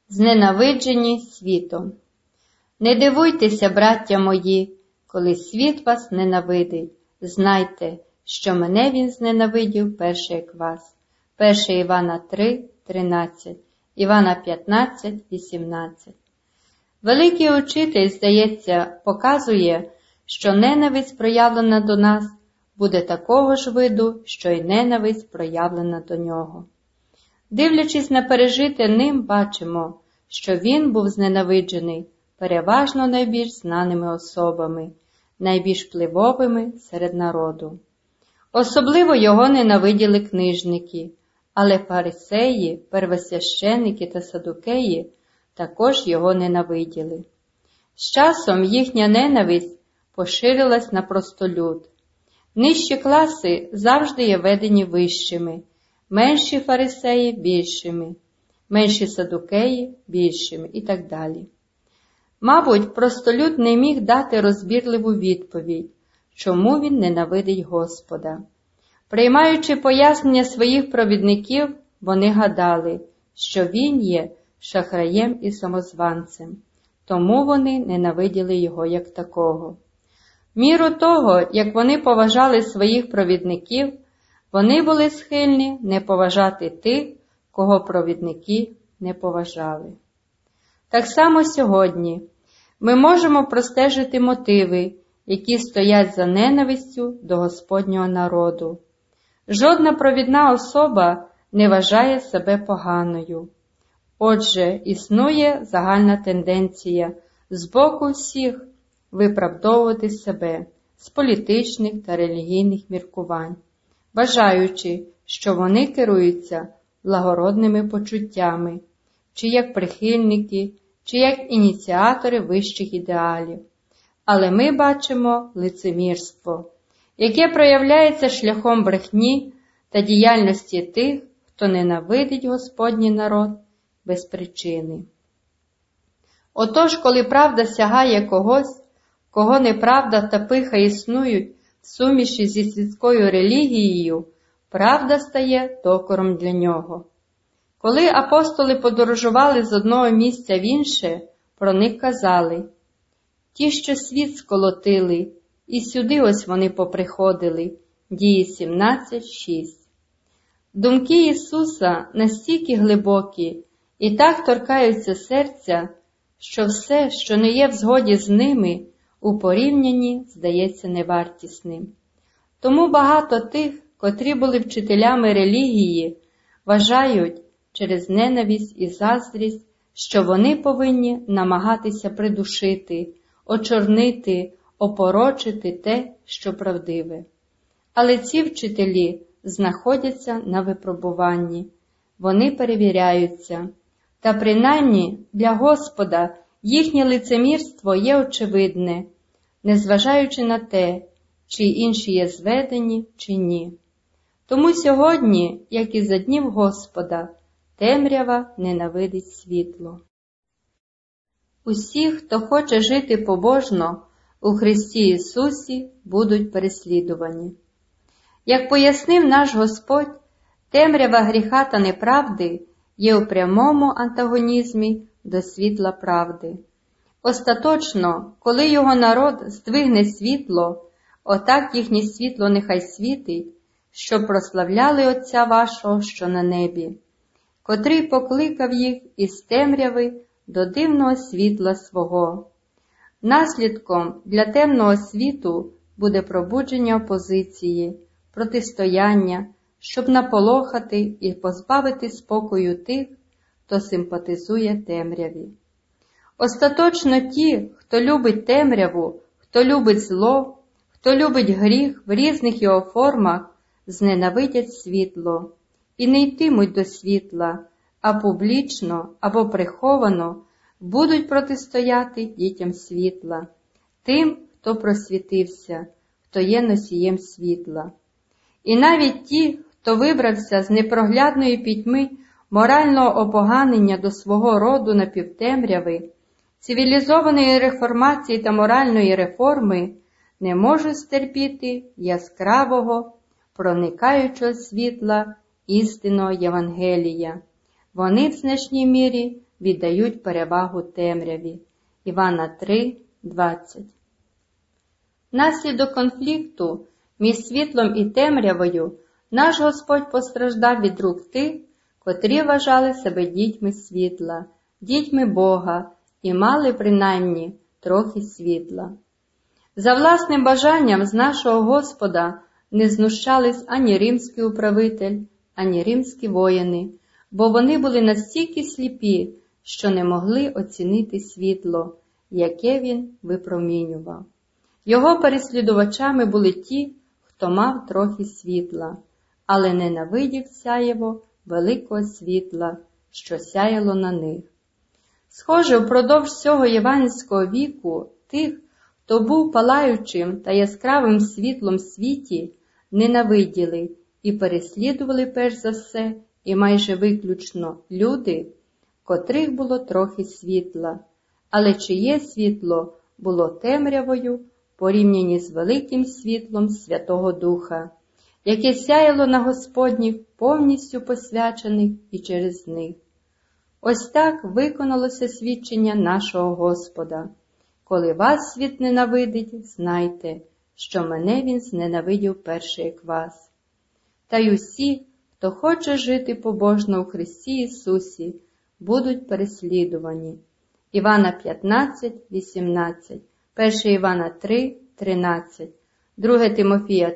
Зненавиджені світом. Не дивуйтеся, браття мої, коли світ вас ненавидить. Знайте, що мене він зненавидів перше, як вас. 1 Івана 3:13, Івана 15:18. Великий учитель, здається, показує, що ненависть, проявлена до нас, буде такого ж виду, що й ненависть, проявлена до нього. Дивлячись на пережите ним, бачимо, що він був зненавиджений переважно найбільш знаними особами, найбільш впливовими серед народу. Особливо його ненавиділи книжники, але фарисеї, первосвященники та садукеї також його ненавиділи. З часом їхня ненависть поширилась на простолюд. Нижчі класи завжди є ведені вищими, менші фарисеї – більшими, менші садукеї – більшими і так далі. Мабуть, простолюд не міг дати розбірливу відповідь, чому він ненавидить Господа. Приймаючи пояснення своїх провідників, вони гадали, що він є шахраєм і самозванцем, тому вони ненавиділи його як такого. В міру того, як вони поважали своїх провідників, вони були схильні не поважати тих, кого провідники не поважали. Так само сьогодні ми можемо простежити мотиви, які стоять за ненавистю до Господнього народу. Жодна провідна особа не вважає себе поганою. Отже, існує загальна тенденція з боку всіх виправдовувати себе з політичних та релігійних міркувань, вважаючи, що вони керуються благородними почуттями, чи як прихильники, чи як ініціатори вищих ідеалів. Але ми бачимо лицемірство, яке проявляється шляхом брехні та діяльності тих, хто ненавидить Господній народ без причини. Отож, коли правда сягає когось, кого неправда та пиха існують в суміші зі світською релігією, правда стає докором для нього. Коли апостоли подорожували з одного місця в інше, про них казали: «Ті, що світ сколотили, і сюди ось вони поприходили». Дії 17:6. Думки Ісуса настільки глибокі і так торкаються серця, що все, що не є в згоді з ними, у порівнянні здається невартісним. Тому багато тих, котрі були вчителями релігії, вважають через ненависть і заздрість, що вони повинні намагатися придушити, очорнити, опорочити те, що правдиве. Але ці вчителі знаходяться на випробуванні, вони перевіряються. Та принаймні для Господа їхнє лицемірство є очевидне, незважаючи на те, чи інші є зведені, чи ні. Тому сьогодні, як і за днів Господа, темрява ненавидить світло. Усі, хто хоче жити побожно у Христі Ісусі, будуть переслідувані. Як пояснив наш Господь, темрява гріха та неправди є у прямому антагонізмі до світла правди. Остаточно, коли його народ здвигне світло, отак їхнє світло нехай світить, щоб прославляли Отця вашого, що на небі, котрий покликав їх із темряви до дивного світла свого. Наслідком для темного світу буде пробудження опозиції, протистояння, щоб наполохати і позбавити спокою тих, хто симпатизує темряві. Остаточно ті, хто любить темряву, хто любить зло, хто любить гріх в різних його формах, зненавидять світло і не йтимуть до світла, а публічно або приховано будуть протистояти дітям світла, тим, хто просвітився, хто є носієм світла. І навіть ті, хто вибрався з непроглядної пітьми морального опоганення до свого роду напівтемряви, цивілізованої реформації та моральної реформи, не можуть стерпіти яскравого, проникаючого світла істинного Євангелія. Вони в значній мірі віддають перевагу темряві. Івана 3:20. Внаслідок конфлікту між світлом і темрявою наш Господь постраждав від рук тих, котрі вважали себе дітьми світла, дітьми Бога і мали принаймні трохи світла. За власним бажанням з нашого Господа не знущались ані римський управитель, ані римські воїни, бо вони були настільки сліпі, що не могли оцінити світло, яке він випромінював. Його переслідувачами були ті, хто мав трохи світла, але ненавидів сяєво великого світла, що сяяло на них. Схоже, впродовж всього євангельського віку тих, хто був палаючим та яскравим світлом в світі, ненавиділи і переслідували перш за все і майже виключно люди, котрих було трохи світла, але чиє світло було темрявою порівняні з великим світлом Святого Духа, яке сяяло на Господніх, повністю посвячених і через них. Ось так виконалося свідчення нашого Господа. Коли вас світ ненавидить, знайте, що мене він зненавидів перше, як вас. Та й усі, хто хоче жити побожно у Христі Ісусі, будуть переслідувані. Івана 15:18, 1 Івана 3:13, 2 Тимофія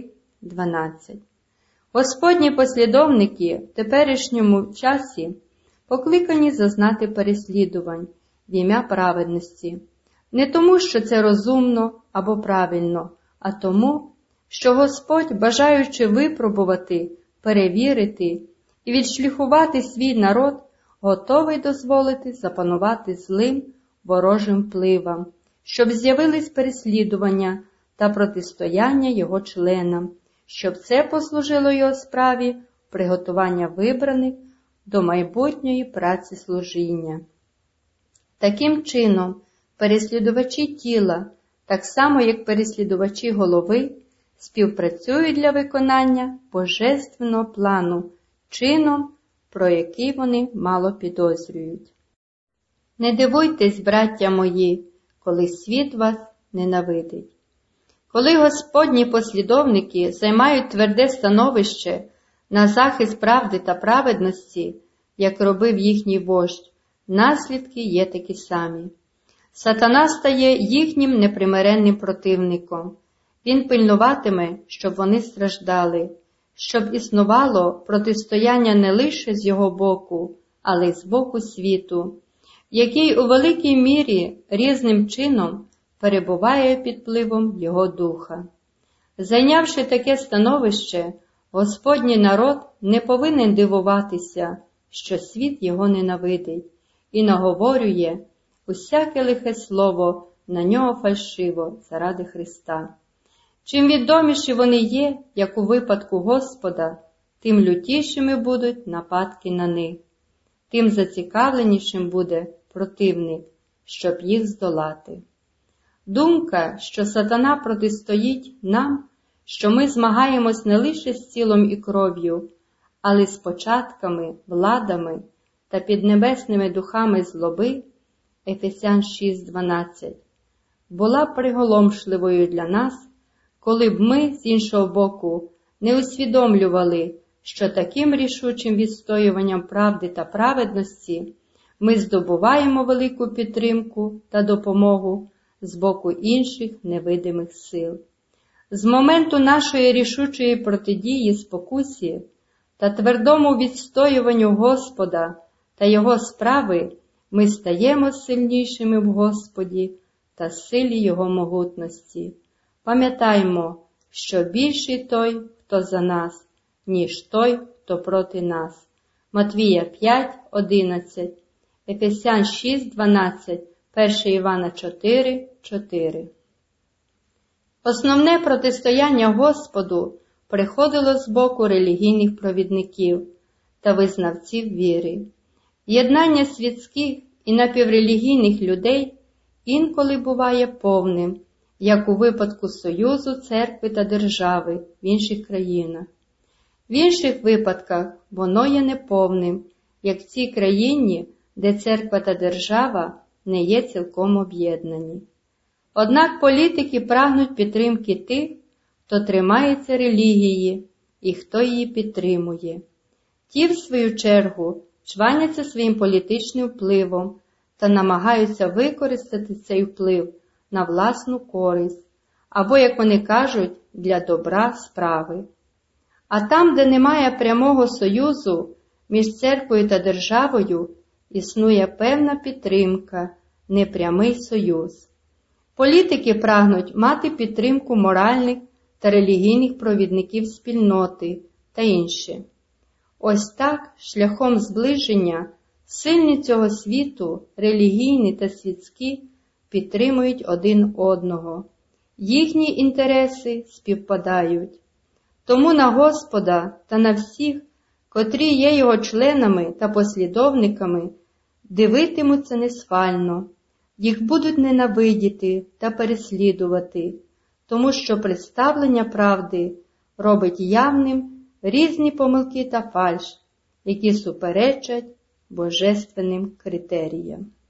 3:12. Господні послідовники в теперішньому часі покликані зазнати переслідувань в ім'я праведності. Не тому, що це розумно або правильно, а тому, що Господь, бажаючи випробувати, перевірити і відшліфувати свій народ, готовий дозволити запанувати злим ворожим впливам, щоб з'явились переслідування та протистояння його членам, щоб це послужило його справі приготування вибраних до майбутньої праці служіння. Таким чином, переслідувачі тіла, так само як переслідувачі голови, співпрацюють для виконання божественного плану, чином, про який вони мало підозрюють. Не дивуйтесь, браття мої, коли світ вас ненавидить. Коли Господні послідовники займають тверде становище на захист правди та праведності, як робив їхній вождь, наслідки є такі самі. Сатана стає їхнім непримиренним противником. Він пильнуватиме, щоб вони страждали, щоб існувало протистояння не лише з його боку, але й з боку світу, який у великій мірі різним чином перебуває під впливом його духа. Зайнявши таке становище, Господній народ не повинен дивуватися, що світ його ненавидить і наговорює усяке лихе слово на нього фальшиво заради Христа. Чим відоміші вони є, як у випадку Господа, тим лютішими будуть нападки на них, тим зацікавленішим буде противник, щоб їх здолати. Думка, що сатана протистоїть нам, що ми змагаємось не лише з тілом і кров'ю, але з початками, владами та піднебесними духами злоби, Ефесян 6:12, була приголомшливою для нас, коли б ми, з іншого боку, не усвідомлювали, що таким рішучим відстоюванням правди та праведності ми здобуваємо велику підтримку та допомогу з боку інших невидимих сил. З моменту нашої рішучої протидії спокусі та твердому відстоюванню Господа та Його справи ми стаємо сильнішими в Господі та силі Його могутності. Пам'ятаймо, що більший той, хто за нас, ніж той, хто проти нас. Матвія 5:11, Ефесян 6:12, 1 Івана 4:4. Основне протистояння Господу приходило з боку релігійних провідників та визнавців віри. Єднання світських і напіврелігійних людей інколи буває повним, як у випадку союзу церкви та держави в інших країнах. В інших випадках воно є неповним, як в цій країні де церква та держава не є цілком об'єднані. Однак політики прагнуть підтримки тих, хто тримається релігії і хто її підтримує. Ті, в свою чергу, чваняться своїм політичним впливом та намагаються використати цей вплив на власну користь, або, як вони кажуть, для добра справи. А там, де немає прямого союзу між церквою та державою, існує певна підтримка, непрямий союз. Політики прагнуть мати підтримку моральних та релігійних провідників спільноти та інше. Ось так, шляхом зближення, сильні цього світу, релігійні та світські, підтримують один одного. Їхні інтереси співпадають. Тому на Господа та на всіх, котрі є його членами та послідовниками, дивитимуться несхвально, їх будуть ненавидіти та переслідувати, тому що представлення правди робить явним різні помилки та фальш, які суперечать божественним критеріям.